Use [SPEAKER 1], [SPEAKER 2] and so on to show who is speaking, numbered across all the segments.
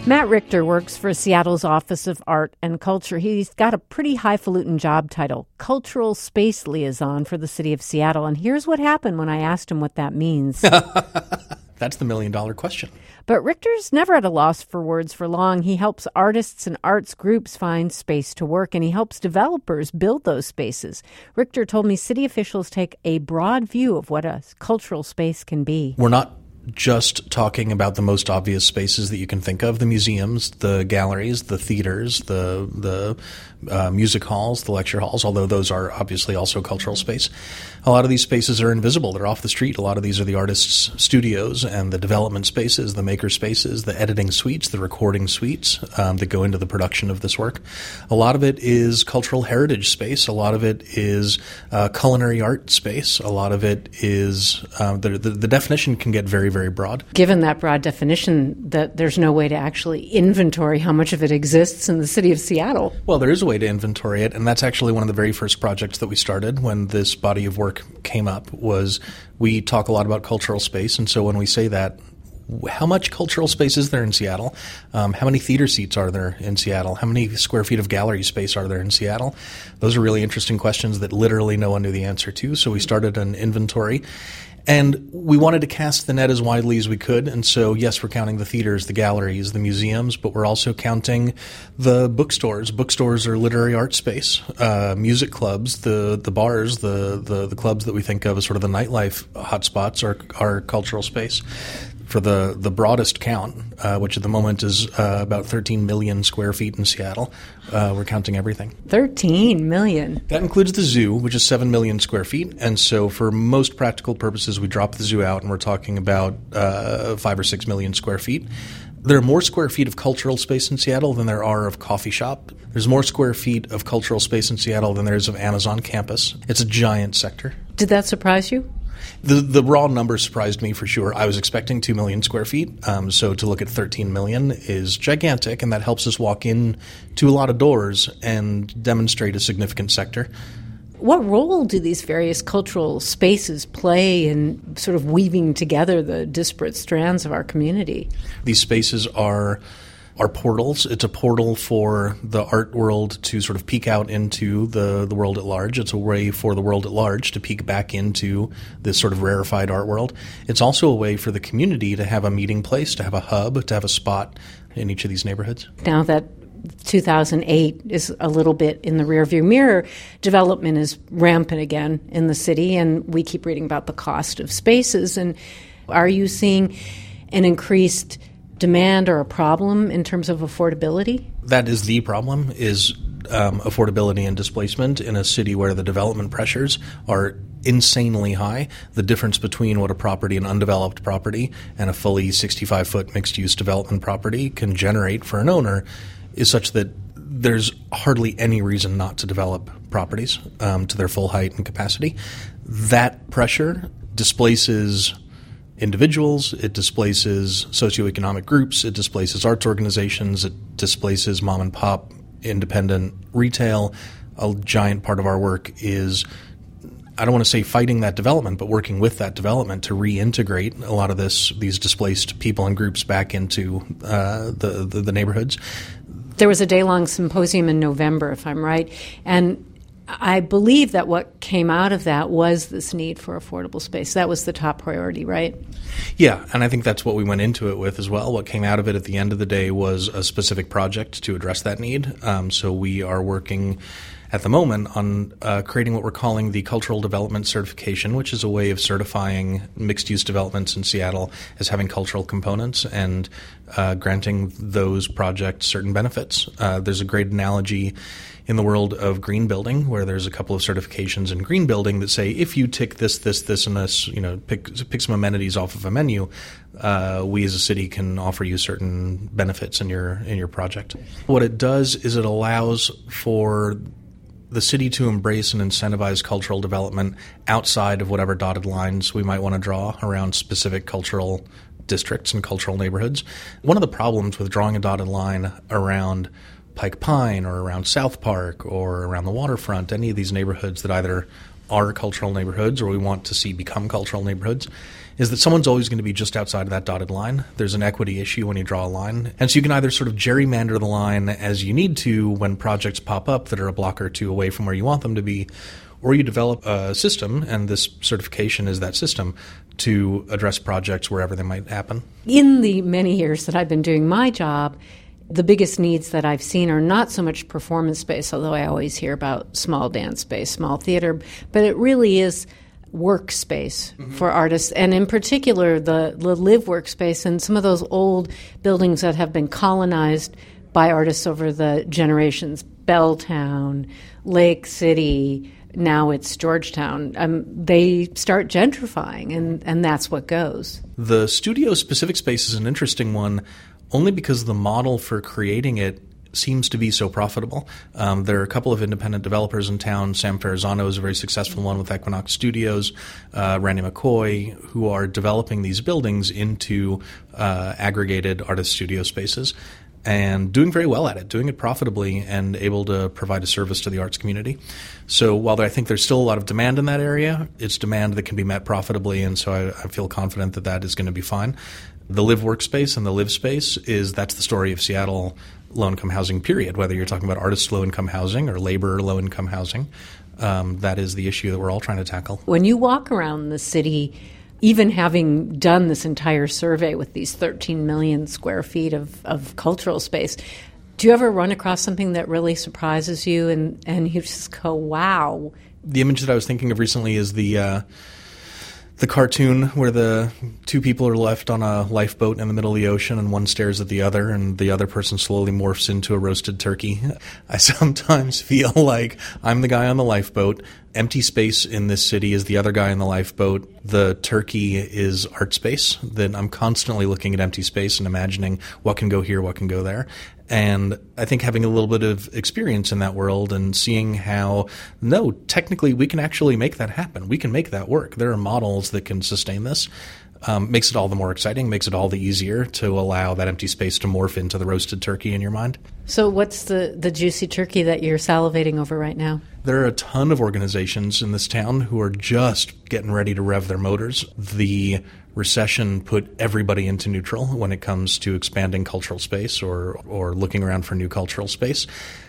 [SPEAKER 1] Matt Richter works for Seattle's Office of Art and Culture. He's got a pretty highfalutin job title, Cultural Space Liaison for the city of Seattle. And here's what happened when I asked him what that means.
[SPEAKER 2] That's the million-dollar question.
[SPEAKER 1] But Richter's never at a loss for words for long. He helps artists and arts groups find space to work, and he helps developers build those spaces. Richter told me city officials take a broad view of what a cultural space can be.
[SPEAKER 2] We're not just talking about the most obvious spaces that you can think of, the museums, the galleries, the theaters, the music halls, the lecture halls, although those are obviously also cultural space. A lot of these spaces are invisible. They're off the street. A lot of these are the artists' studios and the development spaces, the maker spaces, the editing suites, the recording suites that go into the production of this work. A lot of it is cultural heritage space. A lot of it is culinary art space. A lot of it is the definition can get very, very broad.
[SPEAKER 1] Given that broad definition, that there's no way to actually inventory how much of it exists in the city of Seattle.
[SPEAKER 2] Well, there is a way to inventory it, and that's actually one of the very first projects that we started when this body of work came up. Was we talk a lot about cultural space, and so when we say that, how much cultural space is there in Seattle? How many theater seats are there in Seattle? How many square feet of gallery space are there in Seattle? Those are really interesting questions that literally no one knew the answer to, so we started an inventory. And we wanted to cast the net as widely as we could. And so, yes, we're counting the theaters, the galleries, the museums, but we're also counting the bookstores. Bookstores are literary art space. Music clubs, the bars, the clubs that we think of as sort of the nightlife hotspots are cultural space. For the broadest count, which at the moment is about 13 million square feet in Seattle, we're counting everything.
[SPEAKER 1] 13 million?
[SPEAKER 2] That includes the zoo, which is 7 million square feet. And so for most practical purposes, we drop the zoo out and we're talking about 5 or 6 million square feet. There are more square feet of cultural space in Seattle than there are of coffee shop. There's more square feet of cultural space in Seattle than there is of Amazon campus. It's a giant sector.
[SPEAKER 1] Did that surprise you?
[SPEAKER 2] The raw number surprised me for sure. I was expecting 2 million square feet, so to look at 13 million is gigantic, and that helps us walk in to a lot of doors and demonstrate a significant sector.
[SPEAKER 1] What role do these various cultural spaces play in sort of weaving together the disparate strands of our community?
[SPEAKER 2] These spaces are portals. It's a portal for the art world to sort of peek out into the world at large. It's a way for the world at large to peek back into this sort of rarefied art world. It's also a way for the community to have a meeting place, to have a hub, to have a spot in each of these neighborhoods.
[SPEAKER 1] Now that 2008 is a little bit in the rearview mirror, development is rampant again in the city, and we keep reading about the cost of spaces. And are you seeing an increased demand or a problem in terms of affordability?
[SPEAKER 2] That is the problem, is affordability and displacement in a city where the development pressures are insanely high. The difference between what a property, an undeveloped property, and a fully 65-foot mixed-use development property can generate for an owner is such that there's hardly any reason not to develop properties to their full height and capacity. That pressure displaces individuals, it displaces socioeconomic groups, it displaces arts organizations, it displaces mom and pop independent retail. A giant part of our work is, I don't want to say fighting that development, but working with that development to reintegrate a lot of these displaced people and groups back into the neighborhoods.
[SPEAKER 1] There was a day-long symposium in November, if I'm right, and I believe that what came out of that was this need for affordable space. That was the top priority, right?
[SPEAKER 2] Yeah, and I think that's what we went into it with as well. What came out of it at the end of the day was a specific project to address that need. So we are working at the moment on creating what we're calling the Cultural Development Certification, which is a way of certifying mixed-use developments in Seattle as having cultural components and granting those projects certain benefits. There's a great analogy in the world of green building, where there's a couple of certifications in green building that say if you tick this, and this, pick some amenities off of a menu, we as a city can offer you certain benefits in your project. What it does is it allows for the city to embrace and incentivize cultural development outside of whatever dotted lines we might want to draw around specific cultural districts and cultural neighborhoods. One of the problems with drawing a dotted line around Pike Pine or around South Park or around the waterfront, any of these neighborhoods that either are cultural neighborhoods, or we want to see become cultural neighborhoods, is that someone's always going to be just outside of that dotted line. There's an equity issue when you draw a line. And so you can either sort of gerrymander the line as you need to when projects pop up that are a block or two away from where you want them to be, or you develop a system, and this certification is that system, to address projects wherever they might happen.
[SPEAKER 1] In the many years that I've been doing my job, the biggest needs that I've seen are not so much performance space, although I always hear about small dance space, small theater, but it really is workspace for artists, and in particular the live workspace and some of those old buildings that have been colonized by artists over the generations. Belltown, Lake City, now it's Georgetown. They start gentrifying, and that's what goes.
[SPEAKER 2] The studio-specific space is an interesting one only because the model for creating it seems to be so profitable. There are a couple of independent developers in town. Sam Ferrazzano is a very successful one with Equinox Studios, Randy McCoy, who are developing these buildings into aggregated artist studio spaces and doing very well at it, doing it profitably and able to provide a service to the arts community. So while I think there's still a lot of demand in that area, it's demand that can be met profitably, and so I feel confident that that is going to be fine. The live workspace and the live space that's the story of Seattle low-income housing, period, whether you're talking about artist low-income housing or labor low-income housing. That is the issue that we're all trying to tackle.
[SPEAKER 1] When you walk around the city, even having done this entire survey with these 13 million square feet of cultural space, do you ever run across something that really surprises you and you just go, wow?
[SPEAKER 2] The image that I was thinking of recently is the cartoon where the two people are left on a lifeboat in the middle of the ocean and one stares at the other and the other person slowly morphs into a roasted turkey. I sometimes feel like I'm the guy on the lifeboat. Empty space in this city is the other guy in the lifeboat. The turkey is art space. That I'm constantly looking at empty space and imagining what can go here, what can go there. And I think having a little bit of experience in that world and seeing how, no, technically we can actually make that happen. We can make that work. There are models that can sustain this. Makes it all the more exciting, makes it all the easier to allow that empty space to morph into the roasted turkey in your mind.
[SPEAKER 1] So what's the juicy turkey that you're salivating over right now?
[SPEAKER 2] There are a ton of organizations in this town who are just getting ready to rev their motors. The recession put everybody into neutral when it comes to expanding cultural space or looking around for new cultural space.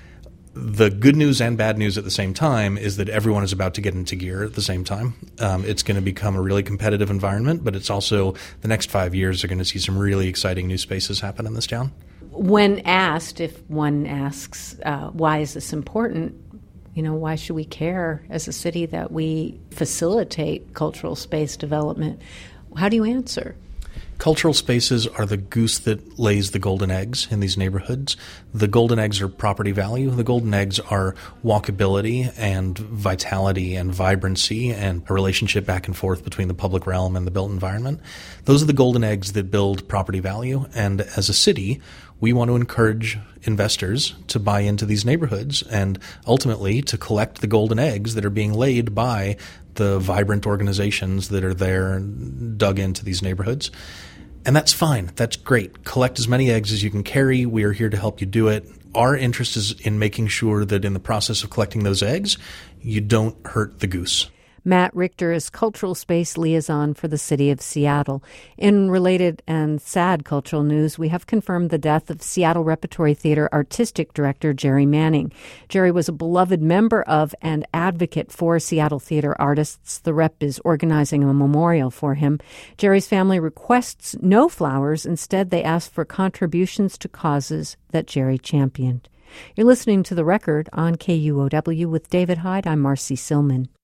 [SPEAKER 2] The good news and bad news at the same time is that everyone is about to get into gear at the same time. It's going to become a really competitive environment, but it's also the next 5 years are going to see some really exciting new spaces happen in this town.
[SPEAKER 1] When asked, if one asks, why is this important? Why should we care as a city that we facilitate cultural space development? How do you answer?
[SPEAKER 2] Cultural spaces are the goose that lays the golden eggs in these neighborhoods. The golden eggs are property value. The golden eggs are walkability and vitality and vibrancy and a relationship back and forth between the public realm and the built environment. Those are the golden eggs that build property value. And as a city, we want to encourage investors to buy into these neighborhoods and ultimately to collect the golden eggs that are being laid by the vibrant organizations that are there and dug into these neighborhoods. And that's fine. That's great. Collect as many eggs as you can carry. We are here to help you do it. Our interest is in making sure that in the process of collecting those eggs, you don't hurt the goose.
[SPEAKER 1] Matt Richter is Cultural Space Liaison for the City of Seattle. In related and sad cultural news, we have confirmed the death of Seattle Repertory Theater Artistic Director Jerry Manning. Jerry was a beloved member of and advocate for Seattle theater artists. The Rep is organizing a memorial for him. Jerry's family requests no flowers. Instead, they ask for contributions to causes that Jerry championed. You're listening to The Record on KUOW with David Hyde. I'm Marcy Silman.